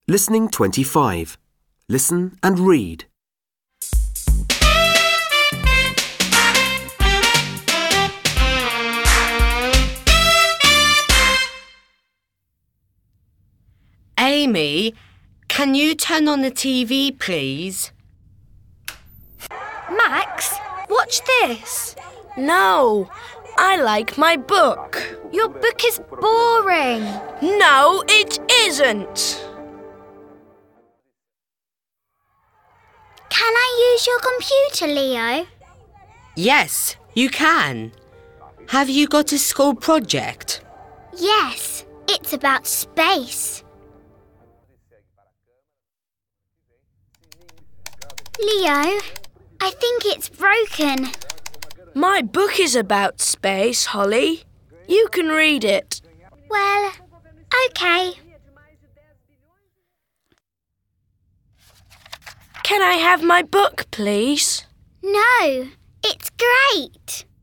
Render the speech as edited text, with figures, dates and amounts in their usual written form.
Listening 25. Listen and read. Amy, can you turn on the TV, please? Max, watch this. No, I like my book. Your book is boring. No, it isn't. Can I use your computer, Leo? Yes, you can. Have you got a school project? Yes, it's about space. Leo, I think it's broken. My book is about space, Holly. You can read it. Well, okay. Can I have my book, please? No, it's great.